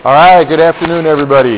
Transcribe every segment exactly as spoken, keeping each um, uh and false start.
All right, good afternoon, everybody.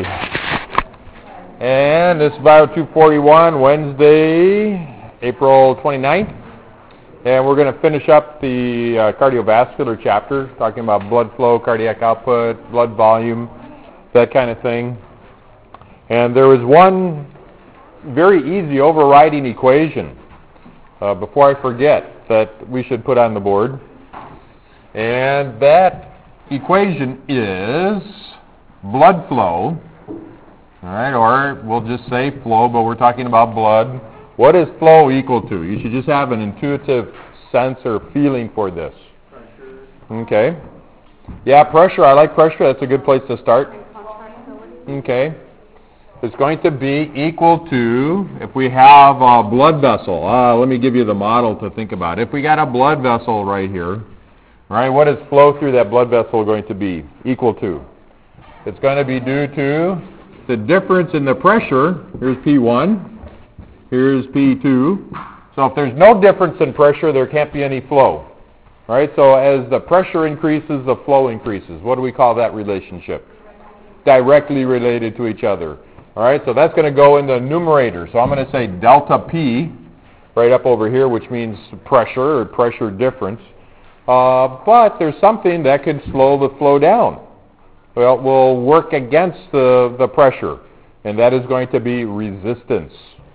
And this is Bio two forty-one, Wednesday, April twenty-ninth. And we're going to finish up the uh, cardiovascular chapter, talking about blood flow, cardiac output, blood volume, that kind of thing. And there was one very easy overriding equation, uh, before I forget, that we should put on the board. And that equation is blood flow, all right, or we'll just say flow, but we're talking about blood. What is flow equal to? You should just have an intuitive sense or feeling for this. Pressure. Okay. Yeah, pressure. I like pressure. That's a good place to start. Okay. It's going to be equal to, if we have a blood vessel, uh, let me give you the model to think about. If we got a blood vessel right here, all right, what is flow through that blood vessel going to be equal to? It's going to be due to the difference in the pressure. Here's P one. Here's P two. So if there's no difference in pressure, there can't be any flow. All right, so as the pressure increases, the flow increases. What do we call that relationship? Directly related to each other. All right, so that's going to go in the numerator. So I'm going to say delta P right up over here, which means pressure or pressure difference. Uh, but there's something that can slow the flow down. Well, will work against the, the pressure, and that is going to be resistance.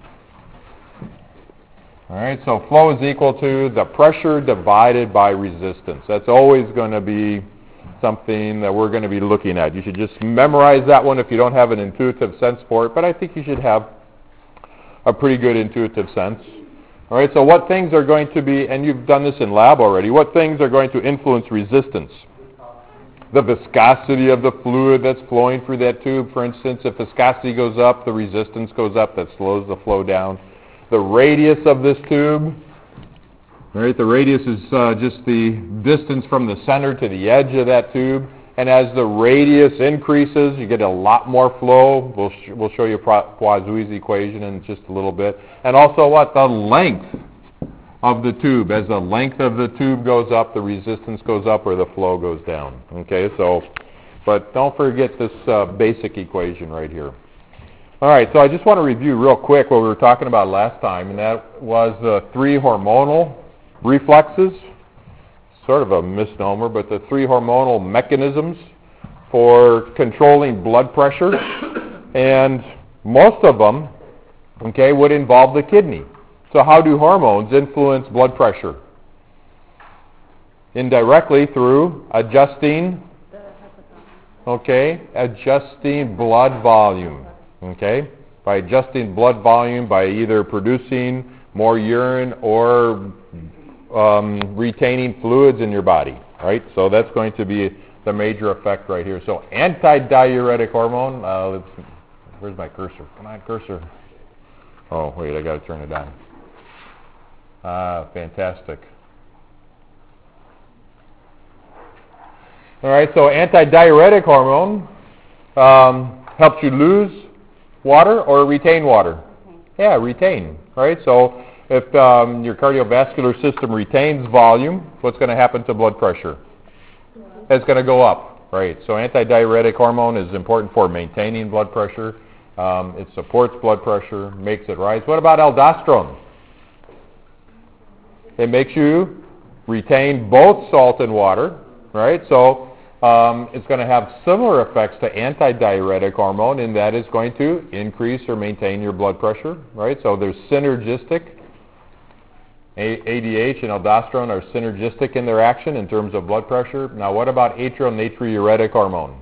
All right, so flow is equal to the pressure divided by resistance. That's always going to be something that we're going to be looking at. You should just memorize that one if you don't have an intuitive sense for it, but I think you should have a pretty good intuitive sense. All right, so what things are going to be, and you've done this in lab already, what things are going to influence resistance? The viscosity of the fluid that's flowing through that tube. For instance, if viscosity goes up, the resistance goes up. That slows the flow down. The radius of this tube. All right, the radius is uh, just the distance from the center to the edge of that tube. And as the radius increases, you get a lot more flow. We'll, sh- we'll show you Poiseuille's equation in just a little bit. And also what? The length of the tube. As the length of the tube goes up, the resistance goes up or the flow goes down. Okay, so, but don't forget this uh, basic equation right here. All right, so I just want to review real quick what we were talking about last time, and that was the three hormonal reflexes. Sort of a misnomer, but the three hormonal mechanisms for controlling blood pressure. And most of them, okay, would involve the kidney. So how do hormones influence blood pressure? Indirectly through adjusting, okay, adjusting blood volume, okay? By adjusting blood volume by either producing more urine or um, retaining fluids in your body, right? So that's going to be the major effect right here. So antidiuretic hormone, uh, let's, where's my cursor? Come on, cursor. Oh, wait, I got to turn it on. Ah, fantastic. All right, so antidiuretic hormone um, helps you lose water or retain water? Yeah, retain. All right, so if um, your cardiovascular system retains volume, what's going to happen to blood pressure? It's going to go up, right? So antidiuretic hormone is important for maintaining blood pressure. Um, it supports blood pressure, makes it rise. What about aldosterone? It makes you retain both salt and water, right? So um, it's going to have similar effects to antidiuretic hormone in that it's going to increase or maintain your blood pressure, right? So there's synergistic. A D H and aldosterone are synergistic in their action in terms of blood pressure. Now what about atrial natriuretic hormone?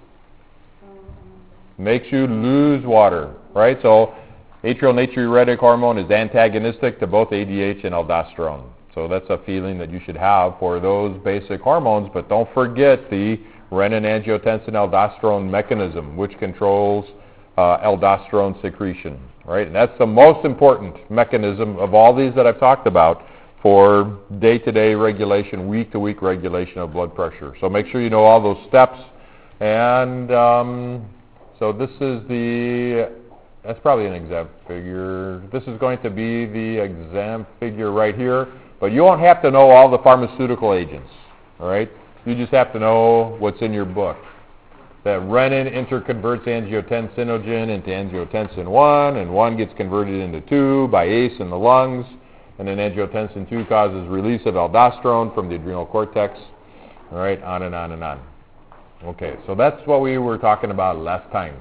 Makes you lose water, right? So atrial natriuretic hormone is antagonistic to both A D H and aldosterone. So that's a feeling that you should have for those basic hormones, but don't forget the renin-angiotensin-aldosterone mechanism, which controls uh, aldosterone secretion, right? And that's the most important mechanism of all these that I've talked about for day-to-day regulation, week-to-week regulation of blood pressure. So make sure you know all those steps. And um, so this is the... That's probably an exam figure. This is going to be the exam figure right here. But you won't have to know all the pharmaceutical agents, all right? You just have to know what's in your book. that renin interconverts angiotensinogen into angiotensin one, and one gets converted into two by A C E in the lungs, and then angiotensin two causes release of aldosterone from the adrenal cortex, all right, on and on and on. Okay, so that's what we were talking about last time.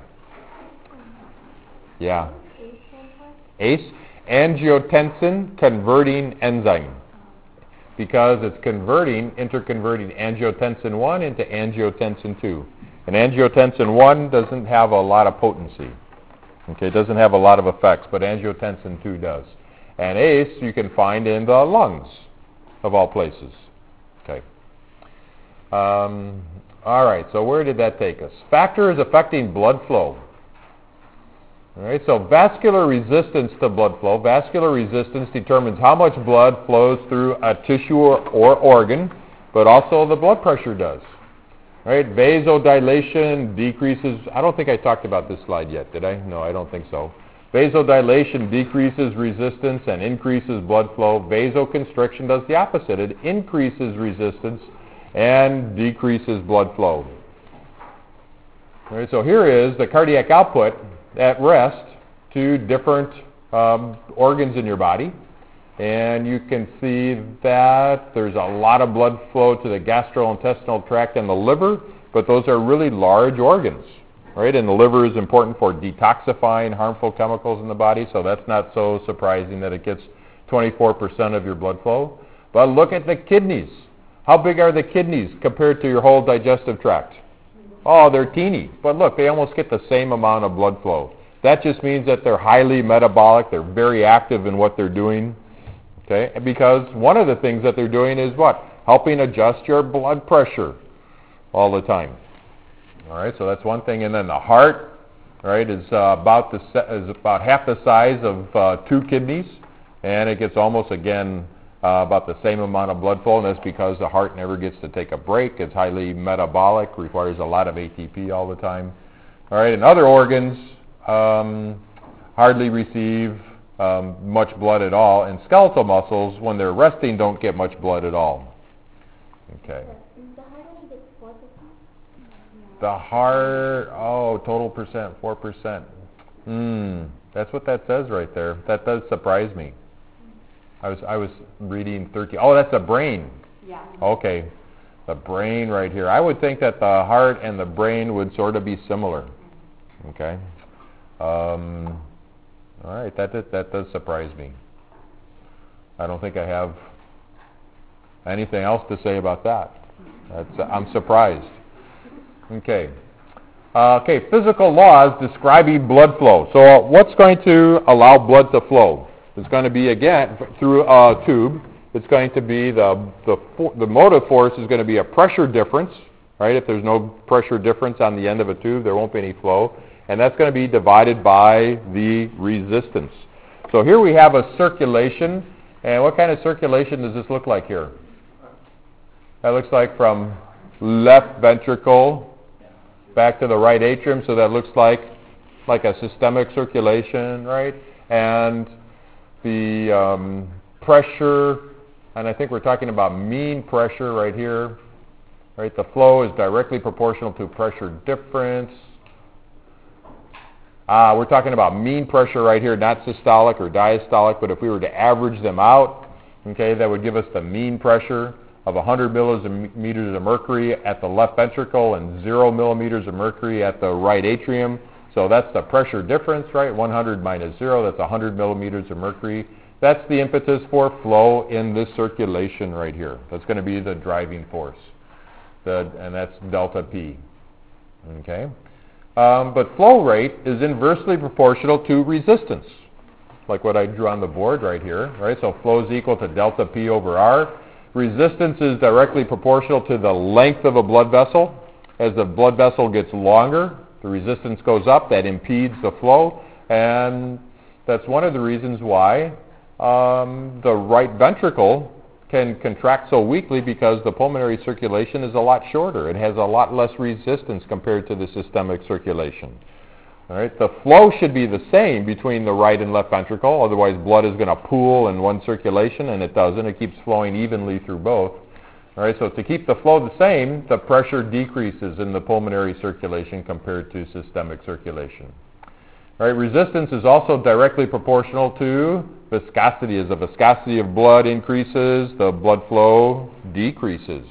Yeah. A C E, angiotensin converting enzyme, because it's converting, interconverting angiotensin one into angiotensin two. And angiotensin one doesn't have a lot of potency. Okay, it doesn't have a lot of effects, but angiotensin two does. And A C E you can find in the lungs, of all places. Okay. Um, all right, so where did that take us? Factors affecting blood flow. All right, so vascular resistance to blood flow. Vascular resistance determines how much blood flows through a tissue or, or organ, but also the blood pressure does. All right, vasodilation decreases. I don't think I talked about this slide yet, did I? No, I don't think so. Vasodilation decreases resistance and increases blood flow. Vasoconstriction does the opposite. It increases resistance and decreases blood flow. All right, so here is the cardiac output at rest to different um, organs in your body. And you can see that there's a lot of blood flow to the gastrointestinal tract and the liver, but those are really large organs, right? And the liver is important for detoxifying harmful chemicals in the body, so that's not so surprising that it gets twenty-four percent of your blood flow. But look at the kidneys. How big are the kidneys compared to your whole digestive tract? Oh, they're teeny. But look, they almost get the same amount of blood flow. That just means that they're highly metabolic. They're very active in what they're doing. Okay? Because one of the things that they're doing is what? Helping adjust your blood pressure all the time. All right, so that's one thing. And then the heart, right, is uh, about the is about half the size of uh, two kidneys, and it gets almost again uh, about the same amount of blood flow. And that's because the heart never gets to take a break. It's highly metabolic, requires a lot of A T P all the time. All right, and other organs um, hardly receive um, much blood at all, and skeletal muscles, when they're resting, don't get much blood at all. Okay. The heart, oh, total percent, four percent. Hmm, that's what that says right there. That does surprise me. I was I was reading thirteen. Oh, that's the brain. Yeah. Okay, the brain right here. I would think that the heart and the brain would sort of be similar. Okay. Um, all right, that that, that does surprise me. I don't think I have anything else to say about that. That's, I'm surprised. Okay. Uh, okay, physical laws describing blood flow. So uh, what's going to allow blood to flow? It's going to be, again, through a tube. It's going to be the, the, for, the motive force is going to be a pressure difference, right? If there's no pressure difference on the end of a tube, there won't be any flow. And that's going to be divided by the resistance. So here we have a circulation. And what kind of circulation does this look like here? That looks like from left ventricle back to the right atrium, so that looks like like a systemic circulation, right? And the um, pressure, and I think we're talking about mean pressure right here, right? The flow is directly proportional to pressure difference. Uh, we're talking about mean pressure right here, not systolic or diastolic, but if we were to average them out, okay, that would give us the mean pressure of one hundred millimeters of mercury at the left ventricle and zero millimeters of mercury at the right atrium. So that's the pressure difference, right? one hundred minus zero, that's one hundred millimeters of mercury. That's the impetus for flow in this circulation right here. That's going to be the driving force, the, and that's delta P. Okay? Um, but flow rate is inversely proportional to resistance, like what I drew on the board right here, right? So flow is equal to delta P over R. Resistance is directly proportional to the length of a blood vessel. As the blood vessel gets longer, the resistance goes up. That impedes the flow. And that's one of the reasons why um, the right ventricle can contract so weakly, because the pulmonary circulation is a lot shorter. It has a lot less resistance compared to the systemic circulation. All right, the flow should be the same between the right and left ventricle, otherwise blood is going to pool in one circulation, and it doesn't. It keeps flowing evenly through both. All right, so to keep the flow the same, the pressure decreases in the pulmonary circulation compared to systemic circulation. All right, resistance is also directly proportional to viscosity. As the viscosity of blood increases, the blood flow decreases.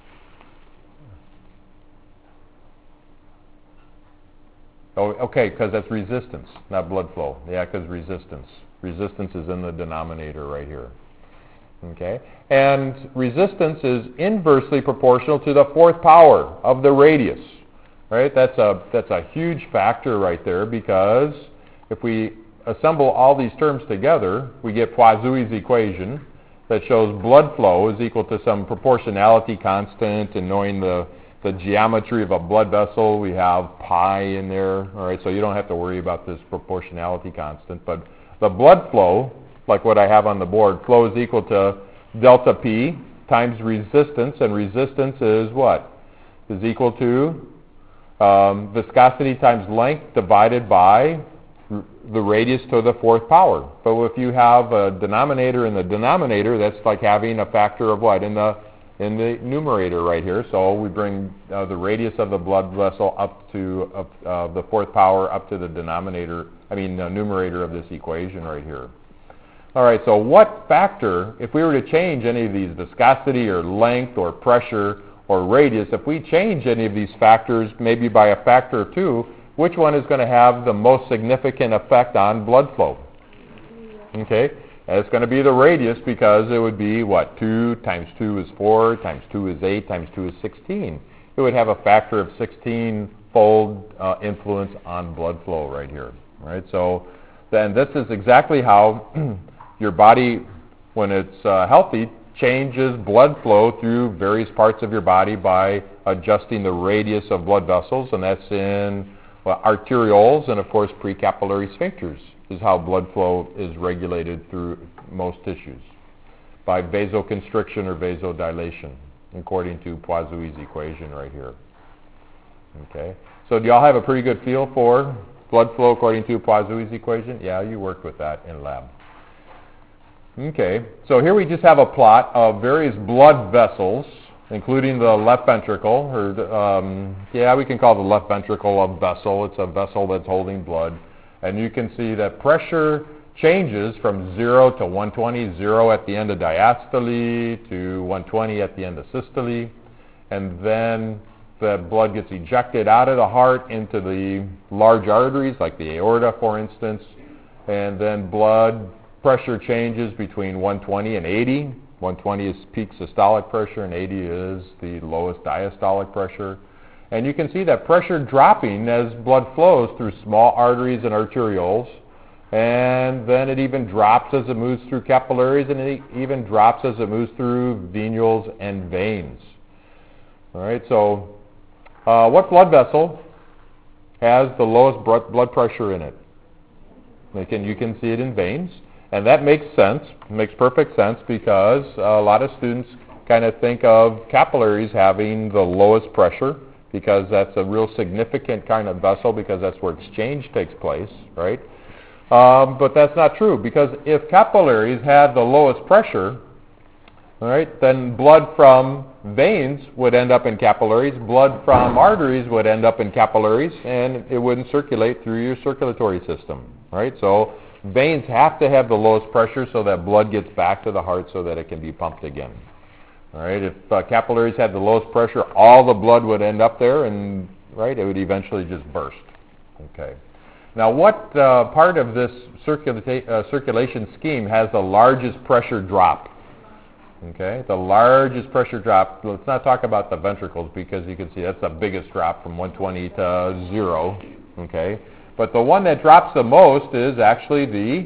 Oh, okay, because that's resistance, not blood flow. Yeah, because resistance. Resistance is in the denominator right here. Okay, and resistance is inversely proportional to the fourth power of the radius. Right, that's a that's a huge factor right there, because if we assemble all these terms together, we get Poiseuille's equation that shows blood flow is equal to some proportionality constant, and knowing the the geometry of a blood vessel, we have pi in there. All right, so you don't have to worry about this proportionality constant, but the blood flow, like what I have on the board, flow is equal to delta P times resistance, and resistance is what? Is equal to um, viscosity times length divided by r- the radius to the fourth power. But if you have a denominator in the denominator, that's like having a factor of what? In the in the numerator right here. So we bring uh, the radius of the blood vessel up to uh, uh, the fourth power up to the denominator, I mean uh, numerator of this equation right here. All right, so what factor, if we were to change any of these, viscosity or length or pressure or radius, if we change any of these factors, maybe by a factor of two, which one is going to have the most significant effect on blood flow? Okay, and it's going to be the radius, because it would be, what, two times two is four, times two is eight, times two is sixteen. It would have a factor of sixteen-fold uh, influence on blood flow right here. Right, so then this is exactly how your body, when it's uh, healthy, changes blood flow through various parts of your body by adjusting the radius of blood vessels, and that's in well, arterioles and, of course, precapillary sphincters is how blood flow is regulated through most tissues by vasoconstriction or vasodilation, according to Poiseuille's equation right here. Okay, so do y'all have a pretty good feel for blood flow according to Poiseuille's equation? Yeah, you worked with that in lab. Okay, so here we just have a plot of various blood vessels, including the left ventricle, or um, yeah, we can call the left ventricle a vessel. It's a vessel that's holding blood. And you can see that pressure changes from zero to one twenty, zero at the end of diastole to one twenty at the end of systole. And then the blood gets ejected out of the heart into the large arteries, like the aorta, for instance. And then blood pressure changes between one twenty and eighty. one twenty is peak systolic pressure, and eighty is the lowest diastolic pressure. And you can see that pressure dropping as blood flows through small arteries and arterioles. And then it even drops as it moves through capillaries, and it even drops as it moves through venules and veins. All right, so uh, what blood vessel has the lowest blood pressure in it? You can, you can see it in veins. And that makes sense, makes perfect sense, because a lot of students kind of think of capillaries having the lowest pressure, because that's a real significant kind of vessel, because that's where exchange takes place, right? Um, but that's not true, because if capillaries had the lowest pressure, all right, then blood from veins would end up in capillaries, blood from arteries would end up in capillaries, and it wouldn't circulate through your circulatory system, right? So veins have to have the lowest pressure so that blood gets back to the heart so that it can be pumped again. All right, if uh, capillaries had the lowest pressure, all the blood would end up there, and right, it would eventually just burst. Okay. Now, what uh, part of this circula- uh, circulation scheme has the largest pressure drop? Okay, the largest pressure drop. Let's not talk about the ventricles, because you can see that's the biggest drop from one twenty to zero. Okay, but the one that drops the most is actually the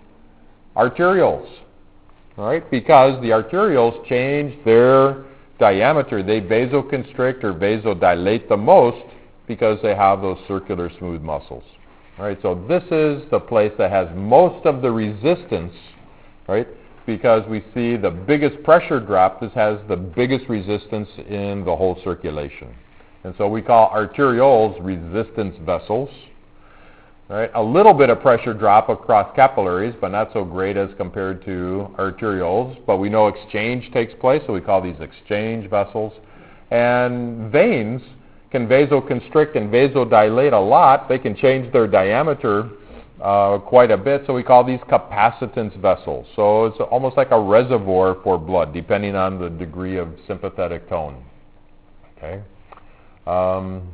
arterioles. All right, because the arterioles change their diameter. They vasoconstrict or vasodilate the most because they have those circular smooth muscles. All right, so this is the place that has most of the resistance, right, because we see the biggest pressure drop. This has the biggest resistance in the whole circulation. And so we call arterioles resistance vessels. All right, a little bit of pressure drop across capillaries, but not so great as compared to arterioles. But we know exchange takes place, so we call these exchange vessels. And veins can vasoconstrict and vasodilate a lot. They can change their diameter uh, quite a bit, so we call these capacitance vessels. So it's almost like a reservoir for blood, depending on the degree of sympathetic tone. Okay. Um,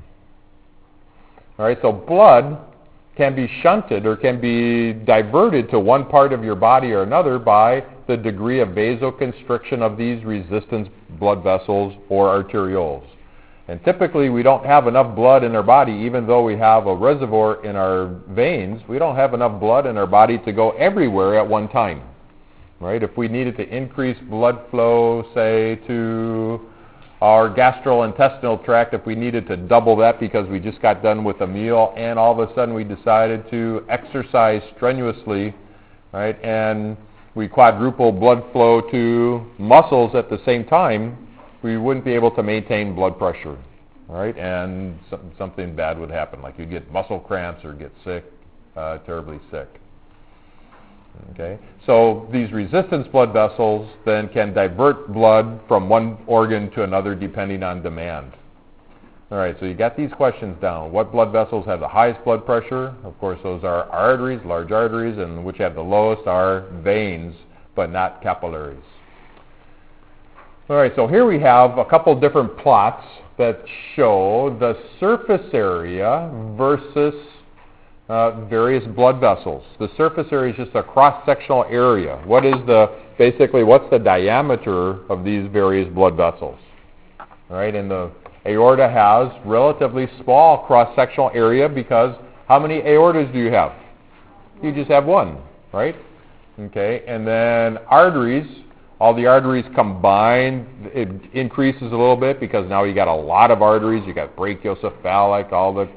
all right, so blood can be shunted or can be diverted to one part of your body or another by the degree of vasoconstriction of these resistance blood vessels or arterioles. And typically we don't have enough blood in our body, even though we have a reservoir in our veins, we don't have enough blood in our body to go everywhere at one time. Right? If we needed to increase blood flow, say, to our gastrointestinal tract, if we needed to double that because we just got done with a meal and all of a sudden we decided to exercise strenuously, right, and we quadruple blood flow to muscles at the same time, we wouldn't be able to maintain blood pressure, right, and some, something bad would happen, like you'd get muscle cramps or get sick, uh, terribly sick. Okay, so these resistance blood vessels then can divert blood from one organ to another depending on demand. All right, so you got these questions down. What blood vessels have the highest blood pressure? Of course, those are arteries, large arteries, and which have the lowest are veins, but not capillaries. All right, so here we have a couple different plots that show the surface area versus Uh, various blood vessels. The surface area is just a cross-sectional area. What is the, basically, what's the diameter of these various blood vessels? All right, and the aorta has relatively small cross-sectional area because how many aortas do you have? You just have one, right? Okay, and then arteries, all the arteries combined, it increases a little bit because now you got a lot of arteries. You got brachiocephalic, all the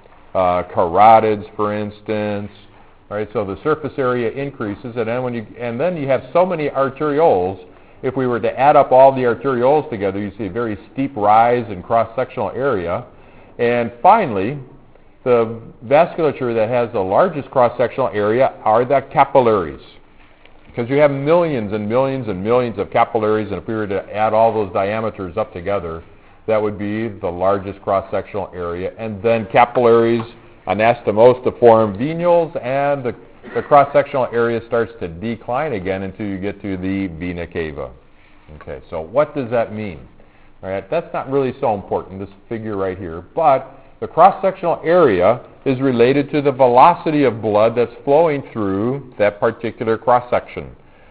Uh, carotids, for instance, right? So the surface area increases, and then when you and then you have so many arterioles. If we were to add up all the arterioles together, you see a very steep rise in cross-sectional area. And finally, the vasculature that has the largest cross-sectional area are the capillaries, because you have millions and millions and millions of capillaries, and if we were to add all those diameters up together, that would be the largest cross-sectional area. And then capillaries anastomose to form venules, and the, the cross-sectional area starts to decline again until you get to the vena cava. Okay, so what does that mean? All right, that's not really so important, this figure right here, but the cross-sectional area is related to the velocity of blood that's flowing through that particular cross-section.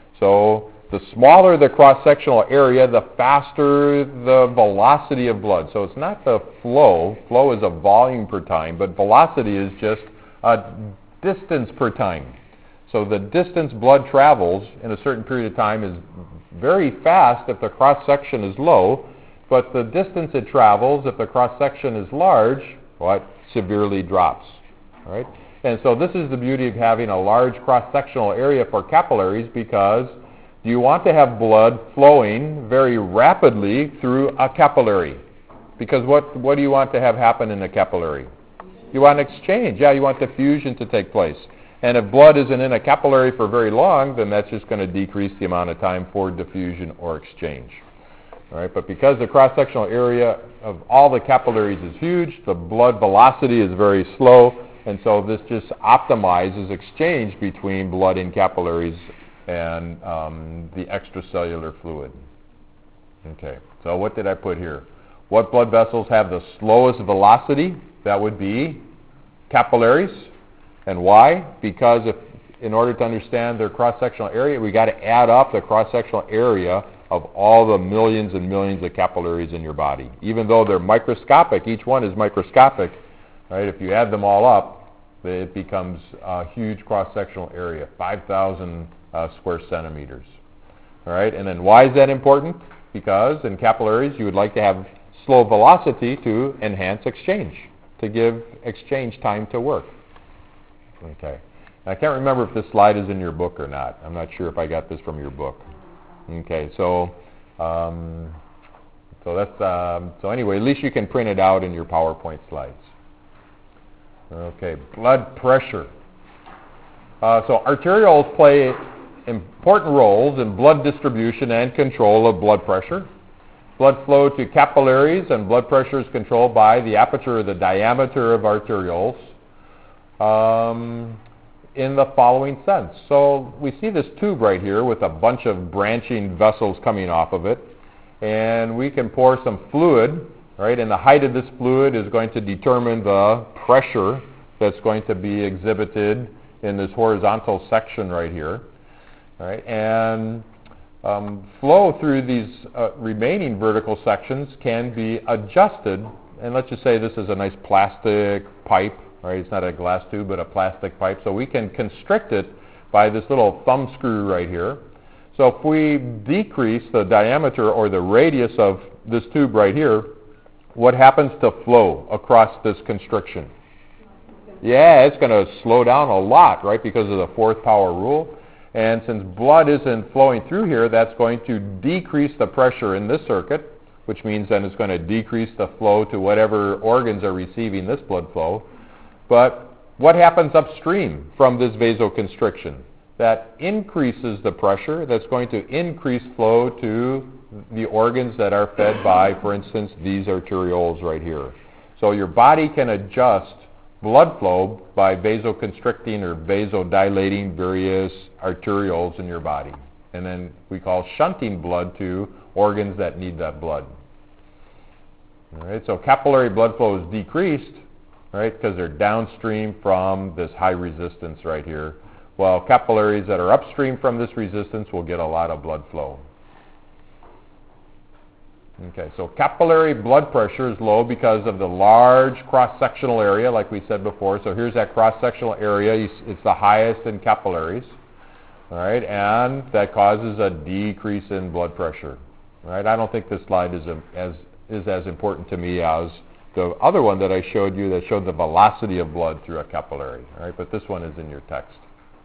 So the smaller the cross-sectional area, the faster the velocity of blood. So it's not the flow. Flow is a volume per time, but velocity is just a distance per time. So the distance blood travels in a certain period of time is very fast if the cross-section is low, but the distance it travels, if the cross-section is large, well, it severely drops. All right? And so this is the beauty of having a large cross-sectional area for capillaries, because do you want to have blood flowing very rapidly through a capillary? Because what, what do you want to have happen in a capillary? You want exchange. Yeah, you want diffusion to take place. And if blood isn't in a capillary for very long, then that's just going to decrease the amount of time for diffusion or exchange. All right, but because the cross-sectional area of all the capillaries is huge, the blood velocity is very slow, and so this just optimizes exchange between blood in capillaries and um, the extracellular fluid. Okay, so what did I put here? What blood vessels have the slowest velocity? That would be capillaries. And why? Because if, in order to understand their cross-sectional area, we got to add up the cross-sectional area of all the millions and millions of capillaries in your body. Even though they're microscopic, each one is microscopic, right? If you add them all up, it becomes a huge cross-sectional area, five thousand Uh, square centimeters. All right, and then why is that important? Because in capillaries you would like to have slow velocity to enhance exchange, to give exchange time to work. Okay, I can't remember if this slide is in your book or not. I'm not sure if I got this from your book. Okay, so um, so that's um, so anyway, at least you can print it out in your PowerPoint slides. Okay, blood pressure. Uh, so arterioles play important roles in blood distribution and control of blood pressure. Blood flow to capillaries, and blood pressure is controlled by the aperture or the diameter of arterioles um, in the following sense. So we see this tube right here with a bunch of branching vessels coming off of it, and we can pour some fluid, right, and the height of this fluid is going to determine the pressure that's going to be exhibited in this horizontal section right here. Right, and um, flow through these uh, remaining vertical sections can be adjusted. And let's just say this is a nice plastic pipe, right? It's not a glass tube, but a plastic pipe. So we can constrict it by this little thumb screw right here. So if we decrease the diameter or the radius of this tube right here, what happens to flow across this constriction? Yeah, it's going to slow down a lot, right, because of the fourth power rule. And since blood isn't flowing through here, that's going to decrease the pressure in this circuit, which means then it's going to decrease the flow to whatever organs are receiving this blood flow. But what happens upstream from this vasoconstriction? That increases the pressure. That's going to increase flow to the organs that are fed by, for instance, these arterioles right here. So your body can adjust blood flow by vasoconstricting or vasodilating various arterioles in your body. And then we call shunting blood to organs that need that blood. All right, so capillary blood flow is decreased, right, because they're downstream from this high resistance right here, while capillaries that are upstream from this resistance will get a lot of blood flow. Okay, so capillary blood pressure is low because of the large cross-sectional area, like we said before. So here's that cross-sectional area. It's the highest in capillaries, all right, and that causes a decrease in blood pressure. All right, I don't think this slide is a, as is as important to me as the other one that I showed you that showed the velocity of blood through a capillary. All right, but this one is in your text.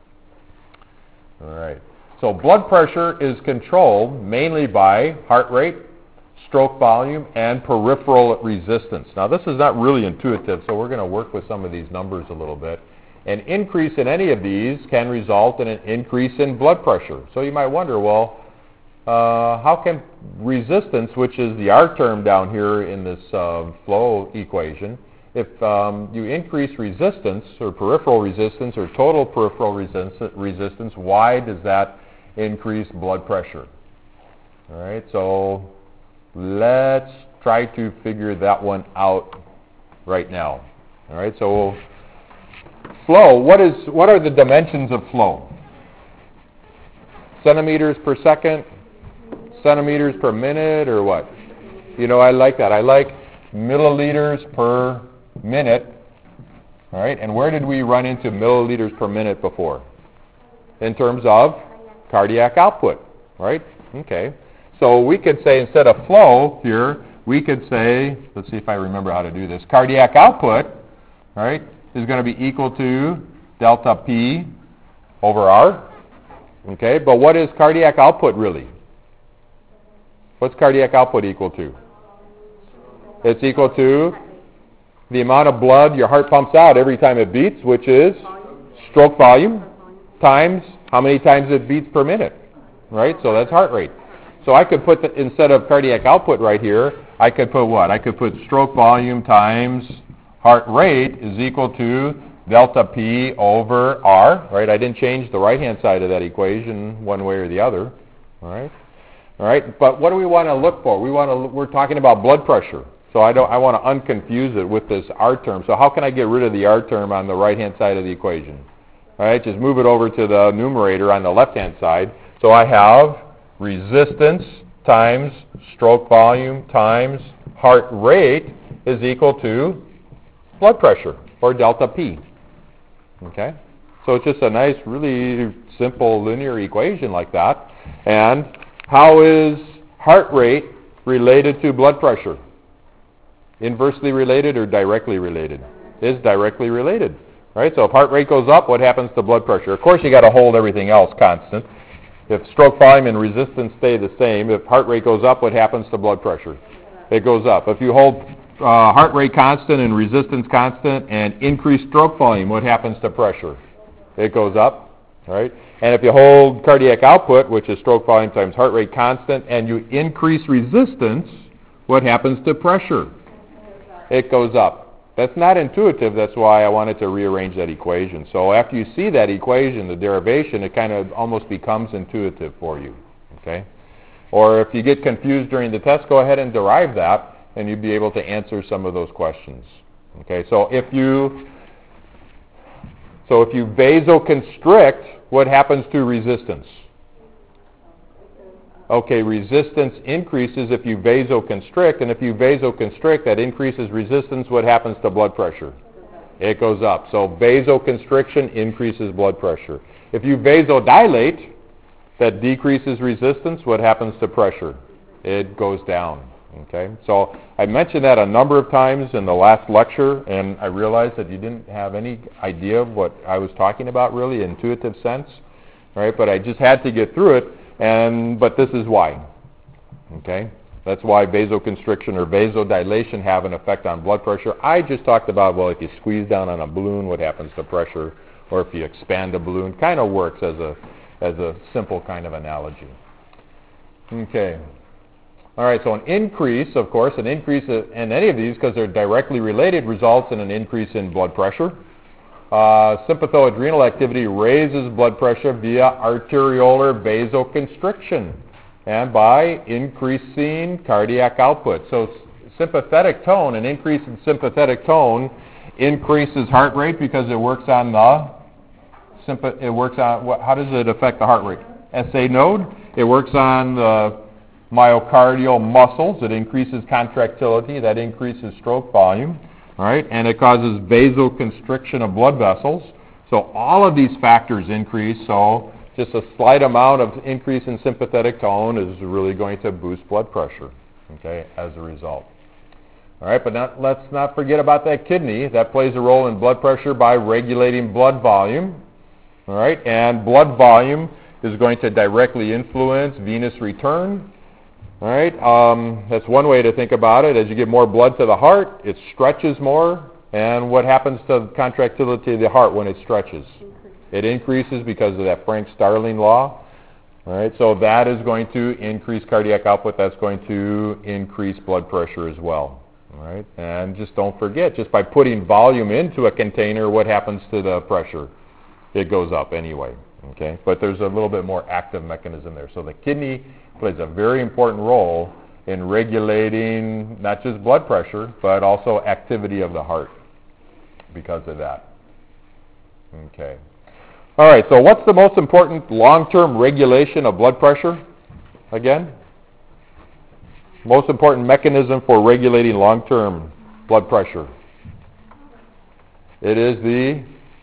All right, so blood pressure is controlled mainly by heart rate, stroke volume, and peripheral resistance. Now, this is not really intuitive, so we're going to work with some of these numbers a little bit. An increase in any of these can result in an increase in blood pressure. So you might wonder, well, uh, how can resistance, which is the R term down here in this uh, flow equation, if um, you increase resistance or peripheral resistance or total peripheral resistance, resistance, why does that increase blood pressure? All right, so let's try to figure that one out right now. All right, so flow, what is what are the dimensions of flow? Centimeters per second, centimeters per minute, or what? You know, I like that. I like milliliters per minute. All right, and where did we run into milliliters per minute before? In terms of cardiac output, right? Okay. So we could say instead of flow here, we could say, let's see if I remember how to do this, cardiac output, right, is going to be equal to delta P over R. Okay, but what is cardiac output really? What's cardiac output equal to? It's equal to the amount of blood your heart pumps out every time it beats, which is stroke volume times how many times it beats per minute, right? So that's heart rate. So I could put, the, instead of cardiac output right here, I could put what? I could put stroke volume times heart rate is equal to delta P over R, right? I didn't change the right-hand side of that equation one way or the other, all right? All right, but what do we want to look for? We want to, we're talking about blood pressure. So I don't, I want to unconfuse it with this R term. So how can I get rid of the R term on the right-hand side of the equation? All right, just move it over to the numerator on the left-hand side. So I have resistance times stroke volume times heart rate is equal to blood pressure, or delta P. Okay? So it's just a nice, really simple linear equation like that. And how is heart rate related to blood pressure? Inversely related or directly related? It's directly related. Right? So if heart rate goes up, what happens to blood pressure? Of course, you got to hold everything else constant. If stroke volume and resistance stay the same, if heart rate goes up, what happens to blood pressure? It goes up. If you hold uh, heart rate constant and resistance constant and increase stroke volume, what happens to pressure? It goes up, right? And if you hold cardiac output, which is stroke volume times heart rate constant, and you increase resistance, what happens to pressure? It goes up. That's not intuitive. That's why I wanted to rearrange that equation. So after you see that equation, the derivation, it kind of almost becomes intuitive for you, okay? Or if you get confused during the test, go ahead and derive that, and you'll be able to answer some of those questions, okay? So if you, so if you vasoconstrict, what happens to resistance? Okay, resistance increases if you vasoconstrict, and if you vasoconstrict, that increases resistance. What happens to blood pressure? It goes up. So vasoconstriction increases blood pressure. If you vasodilate, that decreases resistance. What happens to pressure? It goes down. Okay, so I mentioned that a number of times in the last lecture, and I realized that you didn't have any idea of what I was talking about, really, intuitive sense, right? But I just had to get through it. And but this is why, okay? That's why vasoconstriction or vasodilation have an effect on blood pressure. I just talked about, well, if you squeeze down on a balloon, what happens to pressure? Or if you expand a balloon, kind of works as a as a simple kind of analogy. Okay. All right, so an increase, of course, an increase in any of these, because they're directly related, results in an increase in blood pressure. Uh, sympathoadrenal activity raises blood pressure via arteriolar vasoconstriction and by increasing cardiac output. So s- sympathetic tone, an increase in sympathetic tone increases heart rate because it works on the, sympa- it works on, what, how does it affect the heart rate? S A node, it works on the myocardial muscles, it increases contractility, that increases stroke volume. All right, and it causes vasoconstriction of blood vessels. So all of these factors increase, so just a slight amount of increase in sympathetic tone is really going to boost blood pressure, okay, as a result. All right, but not, let's not forget about that kidney. That plays a role in blood pressure by regulating blood volume. All right, and blood volume is going to directly influence venous return. All right, um, that's one way to think about it. As you get more blood to the heart, it stretches more. And what happens to the contractility of the heart when it stretches? It increases because of that Frank-Starling law. All right, so that is going to increase cardiac output. That's going to increase blood pressure as well. All right, and just don't forget, just by putting volume into a container, what happens to the pressure? It goes up anyway. Okay, but there's a little bit more active mechanism there. So the kidney plays a very important role in regulating not just blood pressure, but also activity of the heart because of that. Okay. All right, so what's the most important long-term regulation of blood pressure? Again? Most important mechanism for regulating long-term blood pressure? It is the...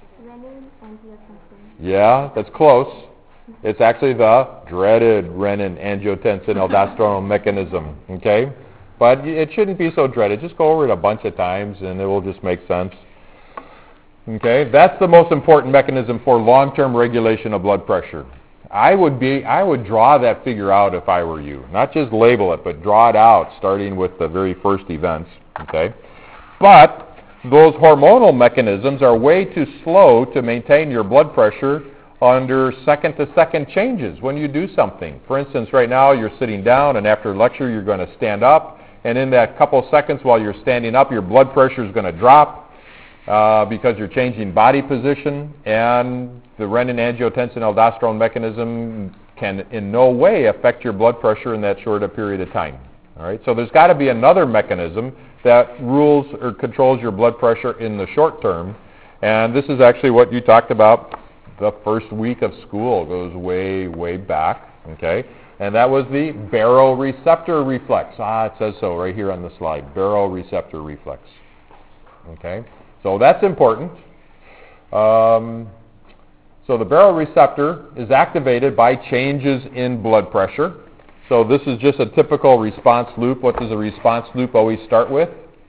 Yeah, that's close. It's actually the dreaded renin-angiotensin-aldosterone mechanism, okay? But it shouldn't be so dreaded. Just go over it a bunch of times and it will just make sense. Okay, that's the most important mechanism for long-term regulation of blood pressure. I would be, I would draw that figure out if I were you. Not just label it, but draw it out starting with the very first events, okay? But those hormonal mechanisms are way too slow to maintain your blood pressure under second-to-second changes when you do something. For instance, right now you're sitting down, and after lecture you're going to stand up, and in that couple seconds while you're standing up, your blood pressure is going to drop uh, because you're changing body position, and the renin-angiotensin-aldosterone mechanism can in no way affect your blood pressure in that short a period of time. All right, so there's got to be another mechanism that rules or controls your blood pressure in the short term, and this is actually what you talked about the first week of school. It goes way, way back, okay? And that was the baroreceptor reflex. Ah, it says so right here on the slide, baroreceptor reflex, okay? So that's important. Um, so the baroreceptor is activated by changes in blood pressure. So this is just a typical response loop. What does a response loop always start with?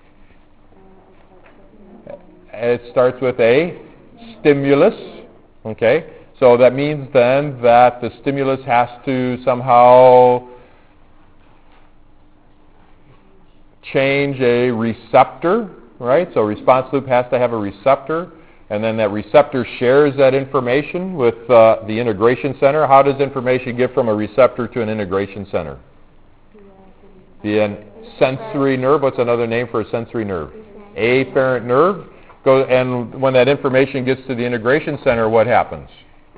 It starts with a stimulus. Okay, so that means then that the stimulus has to somehow change a receptor, right? So response loop has to have a receptor, and then that receptor shares that information with uh, the integration center. How does information get from a receptor to an integration center? The sensory nerve. What's another name for a sensory nerve? Afferent nerve. Go, and when that information gets to the integration center, what happens?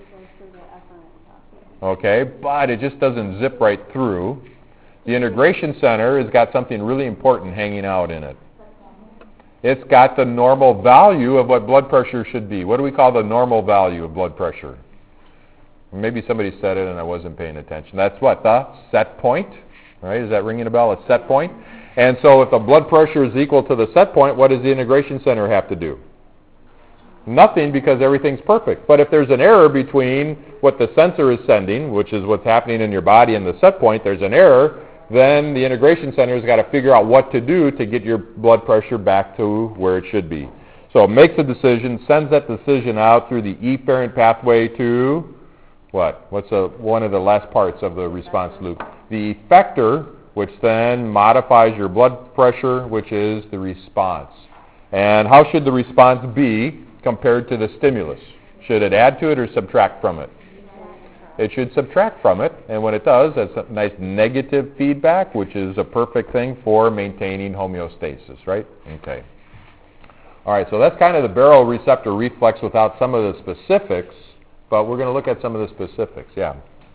Okay, but it just doesn't zip right through. The integration center has got something really important hanging out in it. It's got the normal value of what blood pressure should be. What do we call the normal value of blood pressure? Maybe somebody said it and I wasn't paying attention. That's what? The set point. Right? Is that ringing a bell? A set point? And so if the blood pressure is equal to the set point, what does the integration center have to do? Nothing, because everything's perfect. But if there's an error between what the sensor is sending, which is what's happening in your body, and the set point, there's an error, then the integration center has got to figure out what to do to get your blood pressure back to where it should be. So it makes a decision, sends that decision out through the efferent pathway to what? What's a, one of the last parts of the response loop? The effector, which then modifies your blood pressure, which is the response. And how should the response be compared to the stimulus? Should it add to it or subtract from it? It should subtract from it, and when it does, that's a nice negative feedback, which is a perfect thing for maintaining homeostasis, right? Okay. All right, so that's kind of the baroreceptor reflex without some of the specifics, but we're going to look at some of the specifics, yeah.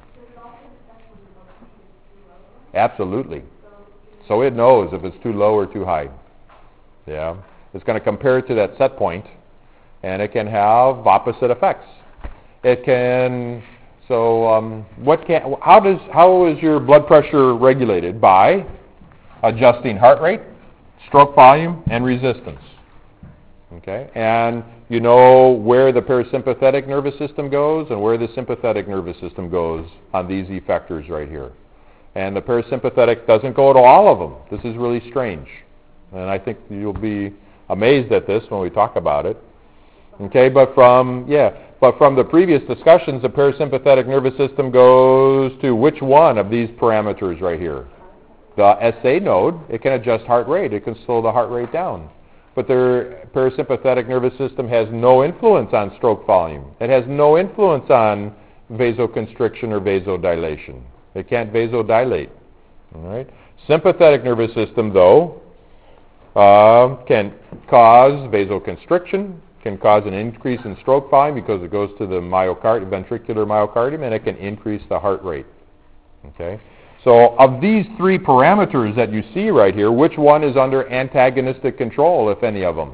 Absolutely. So it knows if it's too low or too high. Yeah. It's going to compare it to that set point, and it can have opposite effects. It can... So, um, what can, how does how is your blood pressure regulated? By adjusting heart rate, stroke volume, and resistance. Okay, and you know where the parasympathetic nervous system goes and where the sympathetic nervous system goes on these effectors right here. And the parasympathetic doesn't go to all of them. This is really strange, and I think you'll be amazed at this when we talk about it. Okay, but from yeah. But from the previous discussions, the parasympathetic nervous system goes to which one of these parameters right here? The S A node. It can adjust heart rate. It can slow the heart rate down. But the parasympathetic nervous system has no influence on stroke volume. It has no influence on vasoconstriction or vasodilation. It can't vasodilate. All right. Sympathetic nervous system, though, uh, can cause vasoconstriction, can cause an increase in stroke volume because it goes to the myocard- ventricular myocardium, and it can increase the heart rate. Okay? So of these three parameters that you see right here, which one is under antagonistic control, if any of them?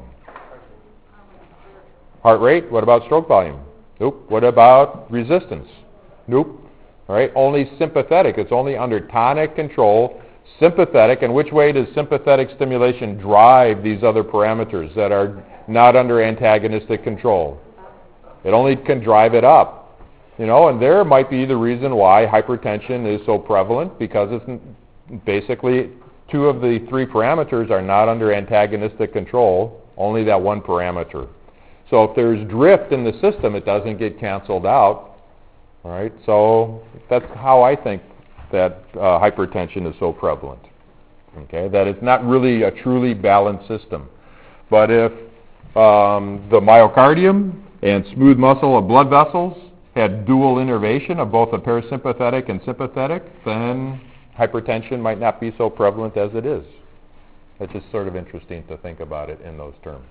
Heart rate? What about stroke volume? Nope. What about resistance? Nope. All right? Only sympathetic. It's only under tonic control. Sympathetic, and which way does sympathetic stimulation drive these other parameters that are not under antagonistic control? It only can drive it up. You know, and there might be the reason why hypertension is so prevalent, because it's basically two of the three parameters are not under antagonistic control, only that one parameter. So if there's drift in the system, it doesn't get canceled out. All right, so that's how I think that uh, hypertension is so prevalent. Okay, that it's not really a truly balanced system. But if um, the myocardium and smooth muscle of blood vessels had dual innervation of both the parasympathetic and sympathetic, then hypertension might not be so prevalent as it is. It's just sort of interesting to think about it in those terms.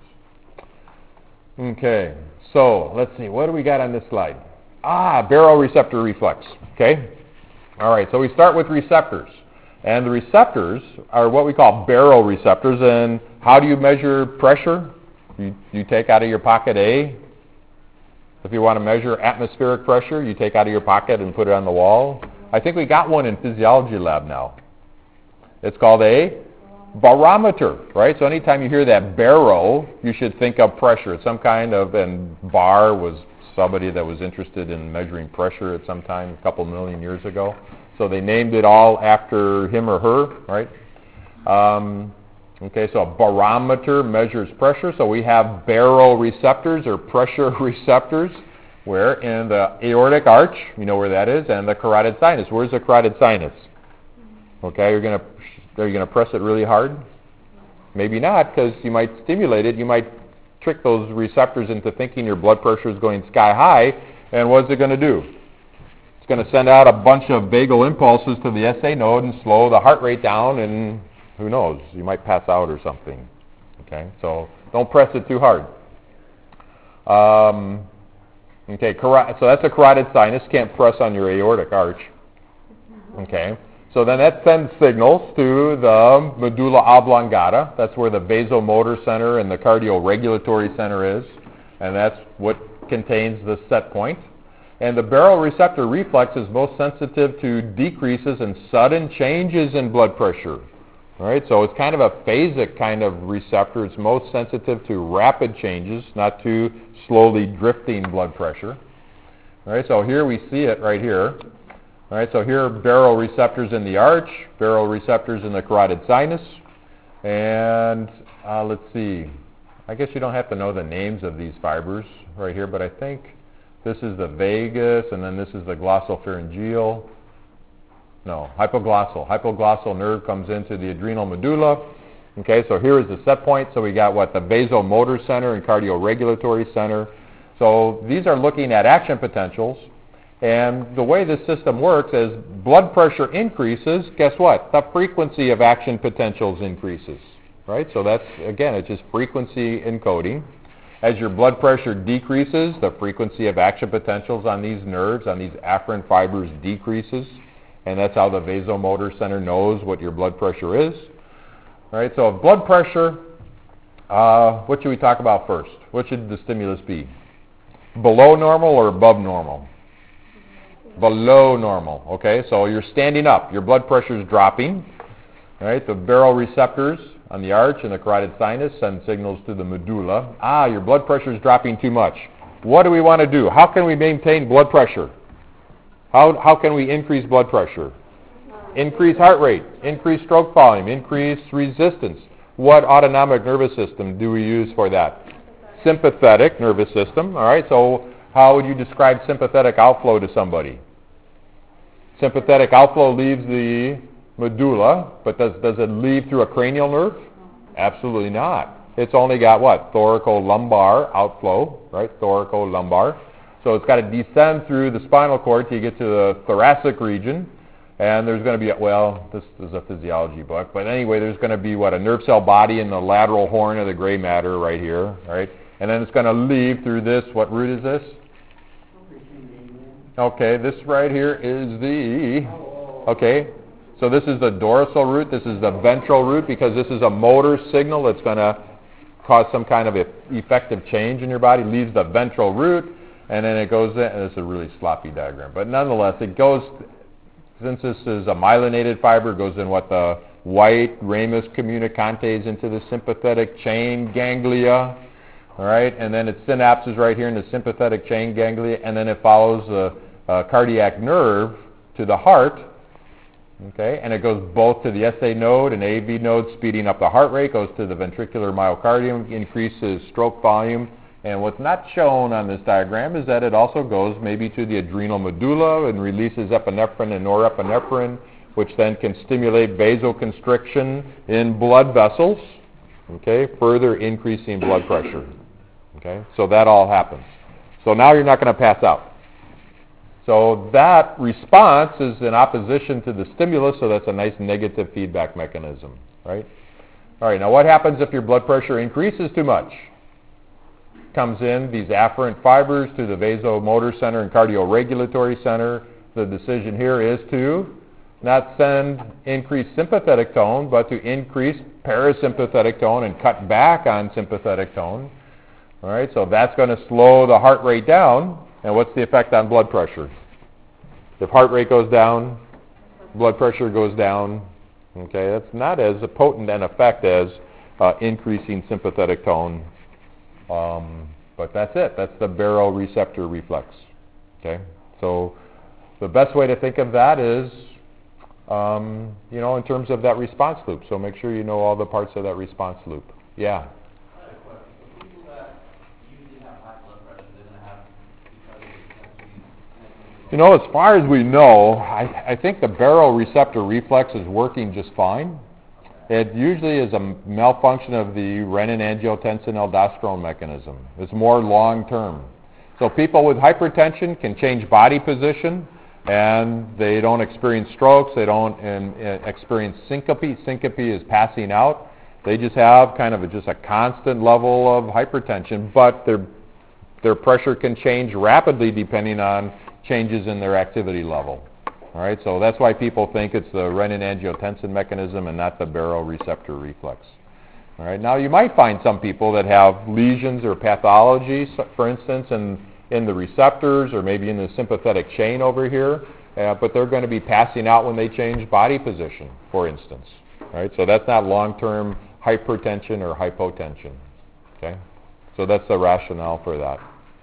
Okay, so let's see, what do we got on this slide? Ah, baroreceptor reflex. Okay. All right, so we start with receptors. And the receptors are what we call baroreceptors. And how do you measure pressure? You, you take out of your pocket A. If you want to measure atmospheric pressure, you take out of your pocket and put it on the wall. I think we got one in physiology lab now. It's called a barometer, right? So anytime you hear that baro, you should think of pressure. It's some kind of, and bar was somebody that was interested in measuring pressure at some time a couple million years ago. So they named it all after him or her, right? Um, okay, so a barometer measures pressure. So we have baroreceptors or pressure receptors where in the aortic arch, you know where that is, and the carotid sinus. Where's the carotid sinus? Okay, you're going to are you going to press it really hard? Maybe not, because you might stimulate it. You might trick those receptors into thinking your blood pressure is going sky high, and what's it going to do? It's going to send out a bunch of vagal impulses to the S A node and slow the heart rate down, and who knows, you might pass out or something. Okay, so don't press it too hard. Um, okay, caro- so that's a carotid sinus. Can't press on your aortic arch. Okay, so then that sends signals to the medulla oblongata. That's where the vasomotor center and the cardioregulatory center is, and that's what contains the set point. And the baroreceptor reflex is most sensitive to decreases and sudden changes in blood pressure. All right, so it's kind of a phasic kind of receptor. It's most sensitive to rapid changes, not to slowly drifting blood pressure. All right, so here we see it right here. All right, so here are baroreceptors in the arch, baroreceptors in the carotid sinus, and uh, let's see. I guess you don't have to know the names of these fibers right here, but I think this is the vagus, and then this is the glossopharyngeal. No, hypoglossal. Hypoglossal nerve comes into the adrenal medulla. Okay, so here is the set point. So we got what? The vasomotor center and cardioregulatory center. So these are looking at action potentials. And the way this system works is blood pressure increases, guess what? The frequency of action potentials increases. Right? So that's, again, it's just frequency encoding. As your blood pressure decreases, the frequency of action potentials on these nerves, on these afferent fibers, decreases. And that's how the vasomotor center knows what your blood pressure is. All right, so blood pressure, uh, what should we talk about first? What should the stimulus be? Below normal or above normal? Below normal. Okay, so you're standing up. Your blood pressure is dropping. All right, the baroreceptors on the arch and the carotid sinus send signals to the medulla. Ah, your blood pressure is dropping too much. What do we want to do? How can we maintain blood pressure? How, how can we increase blood pressure? Increase heart rate, increase stroke volume, increase resistance. What autonomic nervous system do we use for that? Sympathetic nervous system. All right, so how would you describe sympathetic outflow to somebody? Sympathetic outflow leaves the medulla, but does, does it leave through a cranial nerve? Absolutely not. It's only got what? Thoracolumbar outflow, right? Thoracolumbar. So it's got to descend through the spinal cord till you get to the thoracic region. And there's going to be, a, well, this is a physiology book, but anyway, there's going to be, what, a nerve cell body in the lateral horn of the gray matter right here, right? And then it's going to leave through this, what root is this? Okay, this right here is the, okay, so this is the dorsal root, this is the ventral root, because this is a motor signal that's going to cause some kind of effective change in your body, leaves the ventral root, and then it goes in, and it's a really sloppy diagram, but nonetheless, it goes, since this is a myelinated fiber, it goes in what the white ramus communicantes into the sympathetic chain ganglia, all right, and then its synapses right here in the sympathetic chain ganglia, and then it follows the uh, cardiac nerve to the heart, okay, and it goes both to the S A node and A V node, speeding up the heart rate, goes to the ventricular myocardium, increases stroke volume. And what's not shown on this diagram is that it also goes maybe to the adrenal medulla and releases epinephrine and norepinephrine, which then can stimulate vasoconstriction in blood vessels, okay, further increasing blood pressure. Okay, so that all happens. So now you're not going to pass out. So that response is in opposition to the stimulus, so that's a nice negative feedback mechanism, right? All right, now what happens if your blood pressure increases too much? Comes in these afferent fibers to the vasomotor center and cardioregulatory center. The decision here is to not send increased sympathetic tone, but to increase parasympathetic tone and cut back on sympathetic tone. All right, so that's going to slow the heart rate down. And what's the effect on blood pressure? If heart rate goes down, blood pressure goes down. Okay, that's not as potent an effect as uh, increasing sympathetic tone. Um, but that's it. That's the baroreceptor reflex. Okay, so the best way to think of that is, um, you know, in terms of that response loop. So make sure you know all the parts of that response loop. Yeah. You know, as far as we know, I, I think the baroreceptor reflex is working just fine. It usually is a malfunction of the renin-angiotensin-aldosterone mechanism. It's more long-term. So people with hypertension can change body position, and they don't experience strokes. They don't um, experience syncope. Syncope is passing out. They just have kind of a, just a constant level of hypertension, but their their pressure can change rapidly depending on changes in their activity level. All right, so that's why people think it's the renin-angiotensin mechanism and not the baroreceptor reflex. All right, now you might find some people that have lesions or pathologies, for instance, in, in the receptors or maybe in the sympathetic chain over here, uh, but they're going to be passing out when they change body position, for instance. All right, so that's not long-term hypertension or hypotension. Okay, so that's the rationale for that.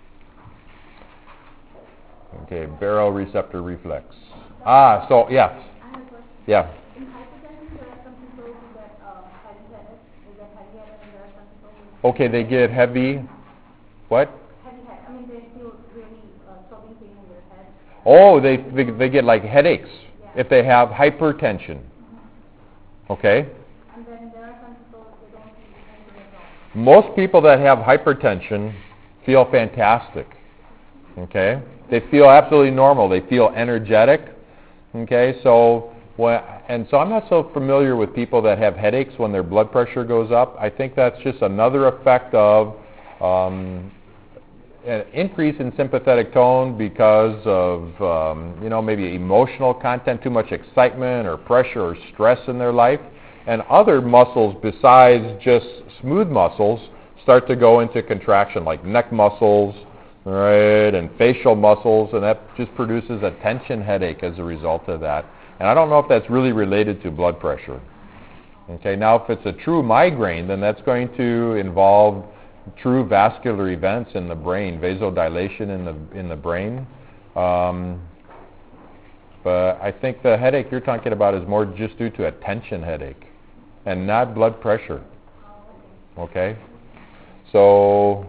Okay, baroreceptor reflex. Ah, so, yes. I have a question. Yeah. In hypertension, there are some people who get uh, heavy-headed. They get heavy-headed, and there are some people who... Okay, they get heavy, what? Heavy-head. I mean, they feel really uh, throbbing pain in their head. Oh, they, they, they get like headaches Yeah. if they have hypertension. Mm-hmm. Okay? And then there are some people, they don't feel anything at all. Most people that have hypertension feel fantastic. Okay? They feel absolutely normal. They feel energetic. Okay, so when, and so I'm not so familiar with people that have headaches when their blood pressure goes up. I think that's just another effect of um, an increase in sympathetic tone because of um, you know maybe emotional content, too much excitement or pressure or stress in their life, and other muscles besides just smooth muscles start to go into contraction, like neck muscles. Right, and facial muscles, and that just produces a tension headache as a result of that. And I don't know if that's really related to blood pressure. Okay, now if it's a true migraine, then that's going to involve true vascular events in the brain, vasodilation in the in the brain. Um, but I think the headache you're talking about is more just due to a tension headache, and not blood pressure. Okay, so.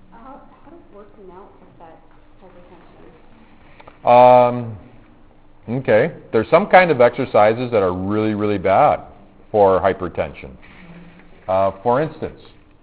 Um, okay, there's some kind of exercises that are really, really bad for hypertension. Uh, for instance,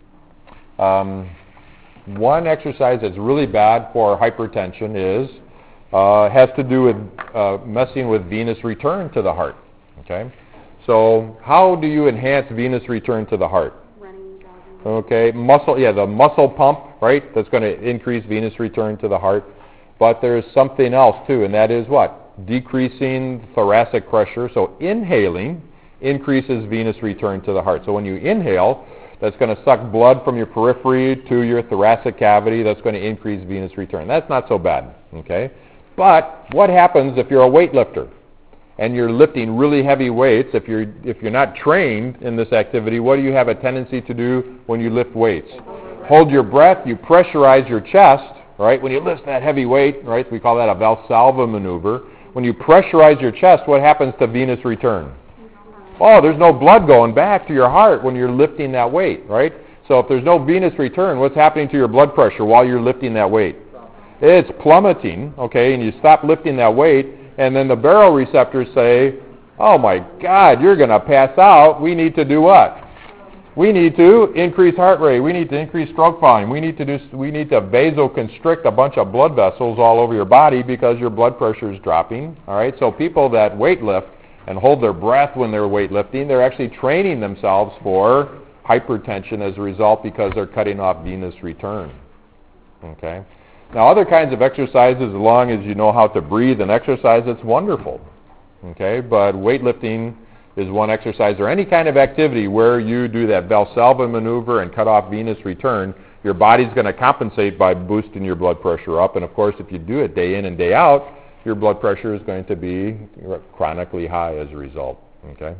um, one exercise that's really bad for hypertension is uh, has to do with uh, messing with venous return to the heart. Okay, so how do you enhance venous return to the heart? Running, jogging. Okay, muscle, yeah, the muscle pump, right? That's going to increase venous return to the heart. But there's something else too, and that is what? Decreasing thoracic pressure. So inhaling increases venous return to the heart. So when you inhale, that's going to suck blood from your periphery to your thoracic cavity. That's going to increase venous return. That's not so bad, okay? But what happens if you're a weightlifter and you're lifting really heavy weights? If you're if you're not trained in this activity, what do you have a tendency to do when you lift weights? Hold your breath. You pressurize your chest. Right? When you lift that heavy weight, right, we call that a Valsalva maneuver. When you pressurize your chest, what happens to venous return? Oh, there's no blood going back to your heart when you're lifting that weight, right? So if there's no venous return, what's happening to your blood pressure while you're lifting that weight? It's plummeting, okay, and you stop lifting that weight, and then the baroreceptors say, oh my God, you're going to pass out. We need to do what? We need to increase heart rate. We need to increase stroke volume. We need to do. We need to vasoconstrict a bunch of blood vessels all over your body because your blood pressure is dropping. All right. So people that weightlift and hold their breath when they're weightlifting, they're actually training themselves for hypertension as a result because they're cutting off venous return. Okay. Now other kinds of exercises, as long as you know how to breathe and exercise, it's wonderful. Okay. But weightlifting is one exercise, or any kind of activity where you do that Valsalva maneuver and cut off venous return, your body's going to compensate by boosting your blood pressure up. And of course, if you do it day in and day out, your blood pressure is going to be chronically high as a result. Okay,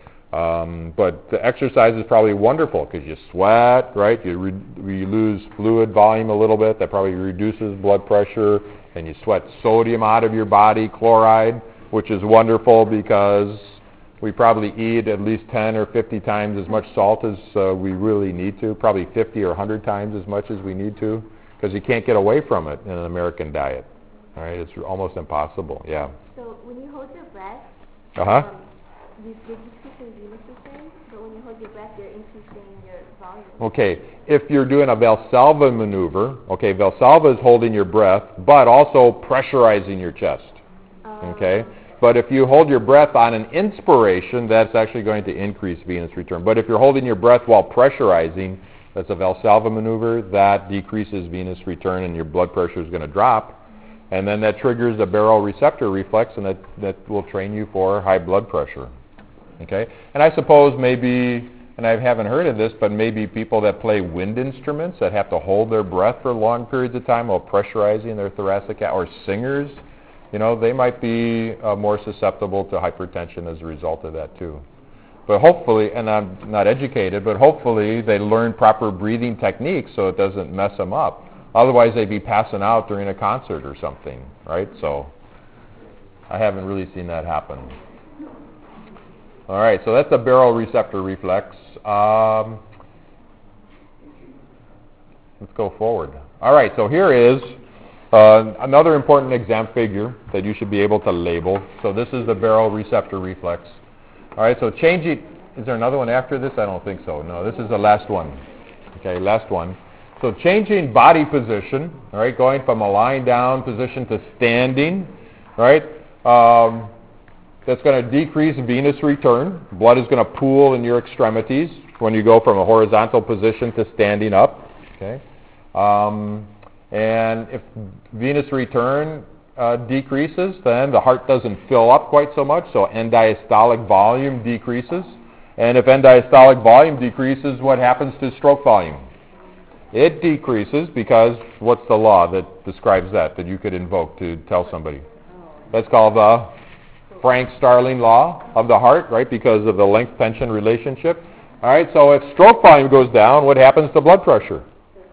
um, but the exercise is probably wonderful because you sweat, right? You, re- you lose fluid volume a little bit. That probably reduces blood pressure, and you sweat sodium out of your body, chloride, which is wonderful because we probably eat at least ten or fifty times as much salt as uh, we really need to, probably fifty or one hundred times as much as we need to, because you can't get away from it in an American diet. All right, it's almost impossible, yeah. So when you hold your breath, Uh-huh. um, you, you're decreasing venous return, but when you hold your breath, you're increasing your volume. Okay, if you're doing a Valsalva maneuver, okay, Valsalva is holding your breath, but also pressurizing your chest. Okay? But if you hold your breath on an inspiration, that's actually going to increase venous return. But if you're holding your breath while pressurizing, that's a Valsalva maneuver, that decreases venous return and your blood pressure is going to drop. And then that triggers the baroreceptor reflex, and that, that will train you for high blood pressure. Okay? And I suppose maybe, and I haven't heard of this, but maybe people that play wind instruments that have to hold their breath for long periods of time while pressurizing their thoracic, or singers, you know, they might be uh, more susceptible to hypertension as a result of that too. But hopefully, and I'm not educated, but hopefully they learn proper breathing techniques so it doesn't mess them up. Otherwise they'd be passing out during a concert or something, right? So I haven't really seen that happen. All right, so that's the baroreceptor reflex. Um, let's go forward. All right, so here is Uh, another important exam figure that you should be able to label. So this is the baroreceptor reflex. All right, so changing, is there another one after this? I don't think so. No, this is the last one. Okay, last one. So changing body position, all right, going from a lying down position to standing, all right, um, that's going to decrease venous return. Blood is going to pool in your extremities when you go from a horizontal position to standing up. Okay. Um, And if venous return uh, decreases, then the heart doesn't fill up quite so much, so end-diastolic volume decreases. And if end-diastolic volume decreases, what happens to stroke volume? It decreases because what's the law that describes that, that you could invoke to tell somebody? That's called the Frank-Starling law of the heart, right, because of the length-tension relationship. All right, so if stroke volume goes down, what happens to blood pressure?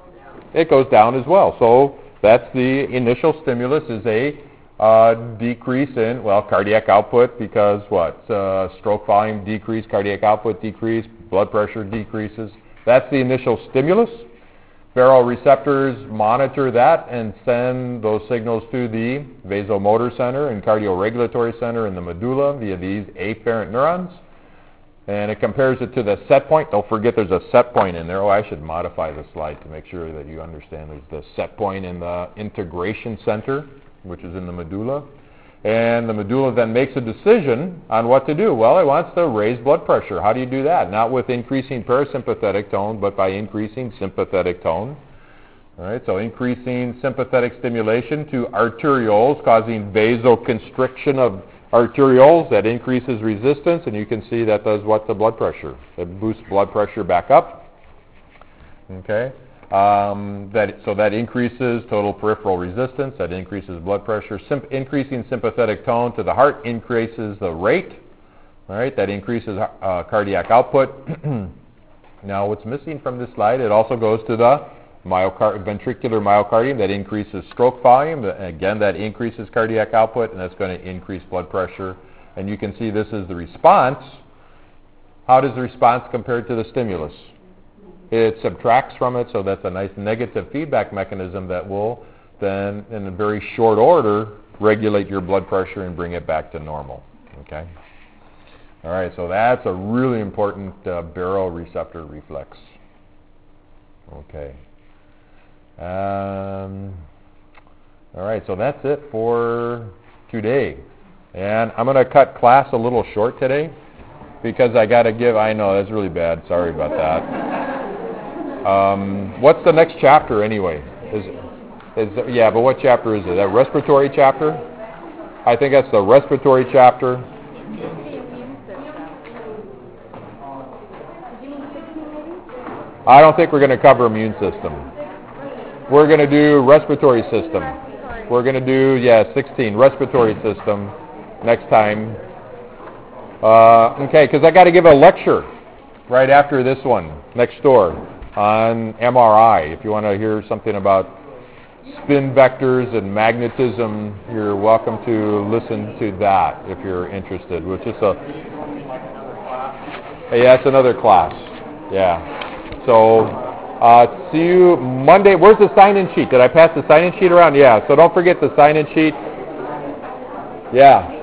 It goes down as well. So that's the initial stimulus, is a uh, decrease in, well, cardiac output, because what? Uh, stroke volume decrease, cardiac output decrease, blood pressure decreases. That's the initial stimulus. Baroreceptors monitor that and send those signals to the vasomotor center and cardioregulatory center in the medulla via these afferent neurons. And it compares it to the set point. Don't forget there's a set point in there. Oh, I should modify the slide to make sure that you understand there's the set point in the integration center, which is in the medulla. And the medulla then makes a decision on what to do. Well, it wants to raise blood pressure. How do you do that? Not with increasing parasympathetic tone, but by increasing sympathetic tone. All right, so increasing sympathetic stimulation to arterioles, causing vasoconstriction of arterioles, that increases resistance, and you can see that does what to blood pressure? It boosts blood pressure back up. Okay, um, that so that increases total peripheral resistance. That increases blood pressure. Sim- increasing sympathetic tone to the heart increases the rate. All right, that increases uh, cardiac output. Now, what's missing from this slide? It also goes to the Myocard- ventricular myocardium, that increases stroke volume. Again, that increases cardiac output, and that's going to increase blood pressure. And you can see this is the response. How does the response compare to the stimulus? It subtracts from it, so that's a nice negative feedback mechanism that will then, in a very short order, regulate your blood pressure and bring it back to normal. Okay? All right, so that's a really important uh, baroreceptor reflex. Okay. Um, all right, so that's it for today. And I'm going to cut class a little short today because I got to give, I know, that's really bad. Sorry about that. Um, what's the next chapter anyway? Is, is Yeah, but what chapter is it? That respiratory chapter? I think that's the respiratory chapter. I don't think we're going to cover immune system. We're going to do respiratory system. We're going to do, yeah, sixteen, respiratory system next time. Uh, okay, because I got to give a lecture right after this one, next door, on M R I. If you want to hear something about spin vectors and magnetism, you're welcome to listen to that if you're interested, which is a... Hey, that's another class. Yeah. So, uh, see you Monday. Where's the sign-in sheet? Did I pass the sign-in sheet around? Yeah. So don't forget the sign-in sheet. Yeah.